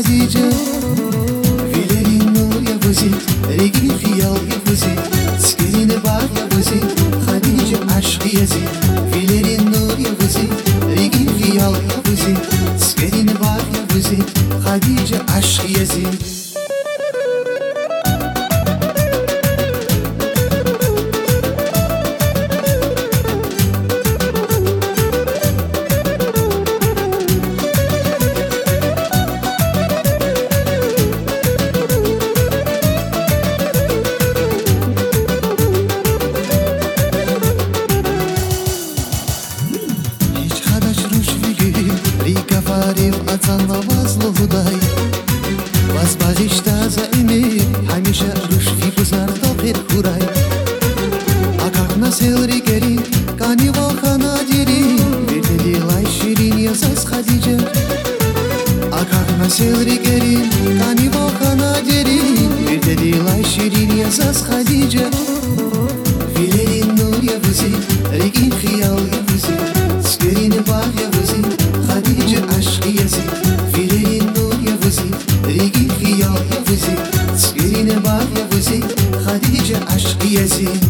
خديجة فيلري النور يا بوزيد ريقي خيال يا بوزيد سكرين باغ يا بوزيد خديجة عشق يزيد فيلري النور يا بوزيد ريقي خيال يا بوزيد سكرين باغ يا بوزيد خديجة عشق يزيد Рикафарив ацанна вазлудай Вас багишта за имир Хамиша рушфи бузар добир хурай Акак насел рикерин Кани волхана дирин Вертели лай ширин язас Хадиджа Акак насел рикерин Кани волхана дирин Вертели лай ширин язас Хадиджа Филерин нур я вузи Рикин хиял я вузи Скерин баг я вузи خديجة عشق يزيد فيلي النور يا وزيد ريقي خيال يا وزيد سكرين باغ يا وزيد خديجة عشق يزيد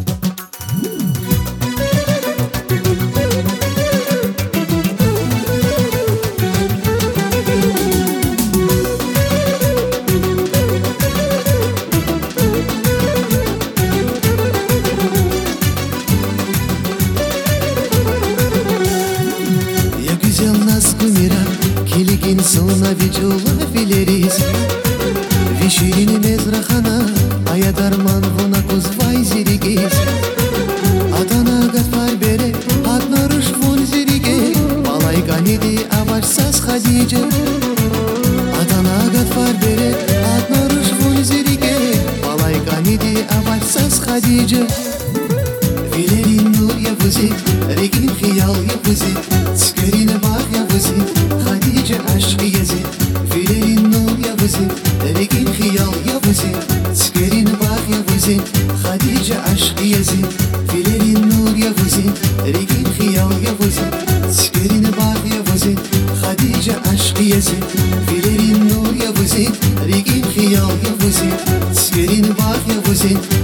Келеген сылна вечула филерис Виширин мезрахана Аядарман вона кузвай зиригес Атана гатфар бере Атнаруш вон зириге Балай ганиди авашсас Хадиджа Атана гатфар бере Атнаруш вон зириге Балай ганиди авашсас Хадиджа Филерин нур я вузит Регин хиял я вузит Скерин баг я вузит خديجة عشق يزيد فيلي النور يا وزيد ريقين خيال يا وزيد سكرين باغ يا وزيد خديجة عشق يزيد فيلي النور يا وزيد ريقين خيال يا وزيد سكرين باغ يا وزيد خديجة عشق يزيد فيلي النور يا وزيد ريقين خيال يا وزيد سكرين باغ يا وزيد